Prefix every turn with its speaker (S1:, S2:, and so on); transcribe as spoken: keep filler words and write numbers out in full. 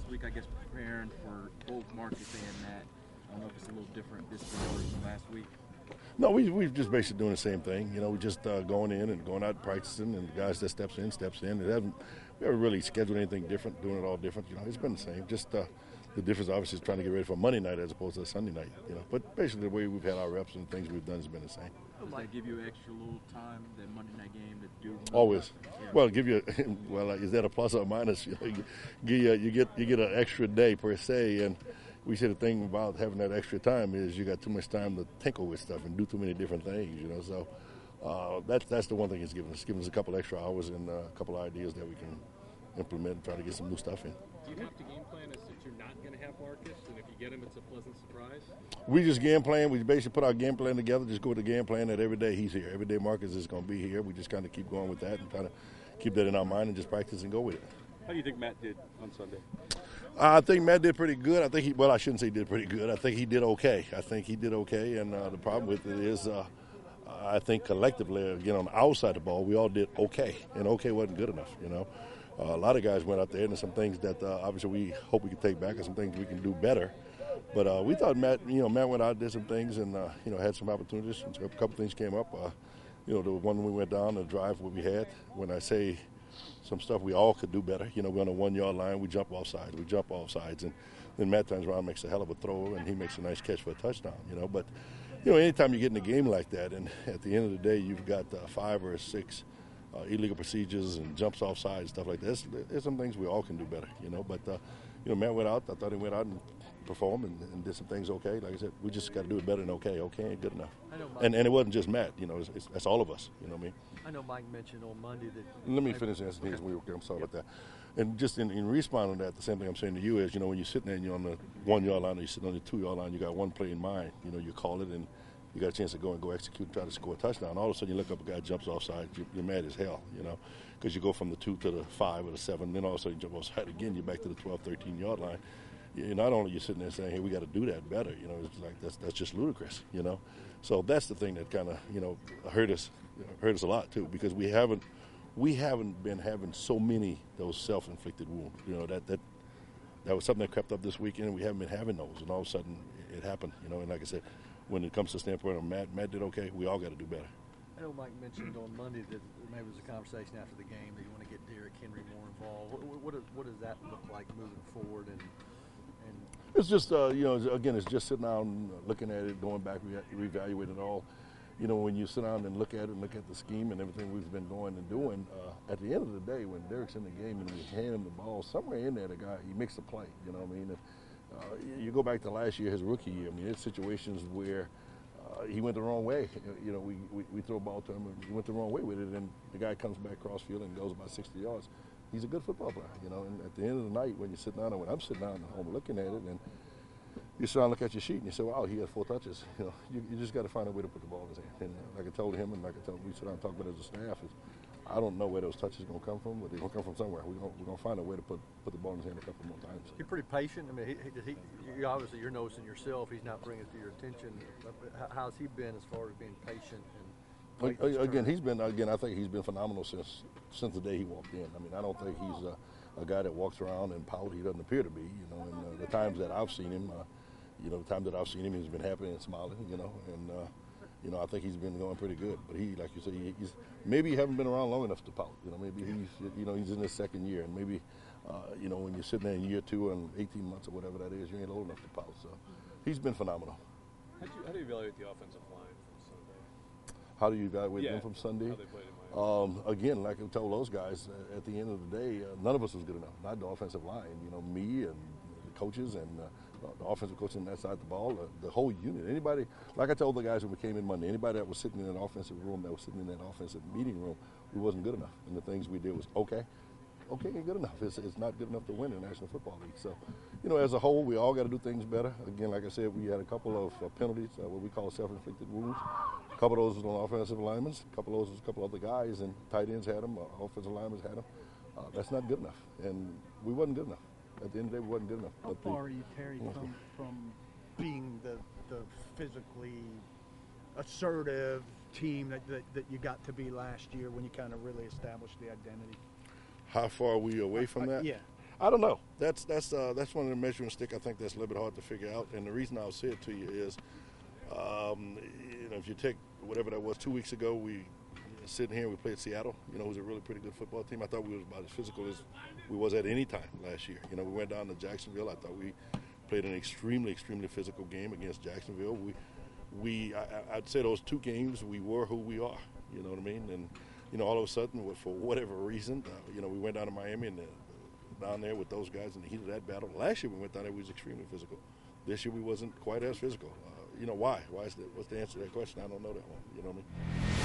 S1: last week, I guess, preparing for both Marcus and Matt. I don't know if it's a little different this week than last week.
S2: No, we we've just basically doing the same thing. You know, we just uh, going in and going out and practicing, and the guys that steps in, steps in. It hasn't we haven't really scheduled anything different, doing it all different. You know, it's been the same. Just uh, the difference, obviously, is trying to get ready for Monday night as opposed to a Sunday night. You know, but basically the way we've had our reps and things we've done has been the same.
S1: Does that give you extra little time that Monday night game to do?
S2: Always.
S1: Yeah.
S2: Well, give you well, is that a plus or a minus? You know, you, you, you get you get an extra day per se, and we say the thing about having that extra time is you got too much time to tinker with stuff and do too many different things. You know, so uh, that's that's the one thing it's giving us. It's giving us a couple extra hours and uh, a couple of ideas that we can implement and try to get some new stuff in.
S3: Do you have to game plan as that you're not going to have Marcus, and if you get him, it's a pleasant surprise?
S2: We just game plan. We basically put our game plan together. Just go with the game plan that every day he's here. Every day Marcus is going to be here. We just kind of keep going with that and try to keep that in our mind and just practice and go with it.
S4: How do you think Matt did on Sunday?
S2: I think Matt did pretty good. I think he, well, I shouldn't say he did pretty good. I think he did okay. I think he did okay, and uh, the problem with it is uh, I think collectively, again, on the outside of the ball, we all did okay, and okay wasn't good enough, you know. Uh, a lot of guys went out there, and there's some things that uh, obviously we hope we can take back and some things we can do better. But uh, we thought Matt, you know, Matt went out, did some things, and, uh, you know, had some opportunities. And a couple things came up. Uh, you know, the one we went down, the drive what we had, when I say some stuff we all could do better. You know, we're on a one-yard line, we jump off sides, we jump off sides, and then Matt turns around, makes a hell of a throw, and he makes a nice catch for a touchdown, you know. But, you know, anytime you get in a game like that, and at the end of the day you've got uh, five or six uh, illegal procedures and jumps off sides, stuff like that, there's, there's some things we all can do better, you know. But, uh, you know, Matt went out, I thought he went out and performed and, and did some things okay. Like I said, we just got to do it better than okay. Okay ain't good enough.
S5: I know Mike,
S2: and, and it wasn't just Matt, you know, it's, it's, that's all of us, you know what I mean?
S5: I know Mike mentioned on Monday that...
S2: Let me finish answering things. Okay. I'm sorry yep. about that. And just in, in responding to that, the same thing I'm saying to you is, you know, when you're sitting there and you're on the one-yard line or you're sitting on the two-yard line, you got one play in mind. You know, you call it and you got a chance to go and go execute and try to score a touchdown. All of a sudden you look up, a guy jumps offside, you're, you're mad as hell, you know, because you go from the two to the five or the seven, then all of a sudden you jump offside again, you're back to the twelve, thirteen-yard line. You, not only you're sitting there saying, hey, we got to do that better, you know, it's like that's that's just ludicrous, you know. So that's the thing that kind of, you know, hurt us, hurt us a lot too, because we haven't we haven't been having so many those self-inflicted wounds. You know, that that that was something that crept up this weekend. We haven't been having those, and all of a sudden it, it happened. You know, and like I said, when it comes to the standpoint of Matt, Matt did okay. We all got to do better.
S5: I know Mike mentioned on Monday that maybe it was a conversation after the game that you want to get Derrick Henry more involved. What, what, what does that look like moving forward? And, and
S2: it's just, uh, you know, again, it's just sitting down, looking at it, going back, re- reevaluating it all. You know, when you sit down and look at it and look at the scheme and everything we've been going and doing, uh, at the end of the day, when Derrick's in the game and we hand him the ball, somewhere in there, the guy, he makes a play, you know what I mean? Uh, you go back to last year, his rookie year, I mean, there's situations where uh, he went the wrong way. You know, we, we, we throw a ball to him and he went the wrong way with it, and the guy comes back cross field and goes about sixty yards. He's a good football player, you know, and at the end of the night, when you sit down, and when I'm sitting down at home looking at it, and you sit down and look at your sheet and you say, wow, he had four touches. You know, you, you just got to find a way to put the ball in his hand. And uh, like I told him and like I told, we sit down and talk about it as a staff, is I don't know where those touches are going to come from, but they're going to come from somewhere. We're going we're going to find a way to put, put the ball in his hand a couple more times.
S5: You're pretty patient. I mean, he, he, he, obviously you're noticing yourself. He's not bringing it to your attention. How's he been as far as being patient? And
S2: Again, he's been, again, I think he's been phenomenal since since the day he walked in. I mean, I don't think he's a, a guy that walks around and pout. He doesn't appear to be, you know, and uh, the times that I've seen him, uh, you know, the times that I've seen him, he's been happy and smiling, you know, and, uh, you know, I think he's been going pretty good. But he, like you say, he, he's maybe he haven't been around long enough to pout. You know, maybe he's, you know, he's in his second year, and maybe, uh, you know, when you're sitting there in year two and eighteen months or whatever that is, you ain't old enough to pout. So he's been phenomenal.
S3: How do you, how do you evaluate the offensive line from Sunday?
S2: How do you evaluate
S3: yeah,
S2: them from Sunday?
S3: How they played in Miami.
S2: Um, again, like I told those guys, uh, at the end of the day, uh, none of us was good enough. Not the offensive line. You know, me and the coaches and uh, the offensive coach on that side of the ball, uh, the whole unit. Anybody, like I told the guys when we came in Monday, anybody that was sitting in that offensive room, that was sitting in that offensive meeting room, we wasn't good enough. And the things we did was, okay, okay ain't good enough. It's, it's not good enough to win the National Football League. So, you know, as a whole, we all got to do things better. Again, like I said, we had a couple of uh, penalties, uh, what we call self-inflicted wounds. A couple of those was on offensive linemen. A couple of those was a couple other guys, and tight ends had them, uh, offensive linemen had them. Uh, that's not good enough, and we wasn't good enough. At the end of the day, we wasn't good enough.
S6: How
S2: but
S6: far
S2: the,
S6: are you, Terry, from, from being the, the physically assertive team that, that, that you got to be last year when you kind of really established the identity?
S2: How far are we away from
S6: Uh,
S2: that?
S6: yeah.
S2: I don't know. That's that's uh, that's one of the measuring stick. I think that's a little bit hard to figure out. And the reason I'll say it to you is, um, you know, if you take whatever that was two weeks ago, we sitting here, we played Seattle. You know, it was a really pretty good football team. I thought we was about as physical as we was at any time last year. You know, we went down to Jacksonville. I thought we played an extremely, extremely physical game against Jacksonville. We, we, I, I'd say those two games, we were who we are. You know what I mean? And you know, all of a sudden, for whatever reason, uh, you know, we went down to Miami and uh, down there with those guys in the heat of that battle. Last year we went down there, we was extremely physical. This year we wasn't quite as physical. Uh, you know why? Why is that? What's the answer to that question? I don't know that one. You know what I mean?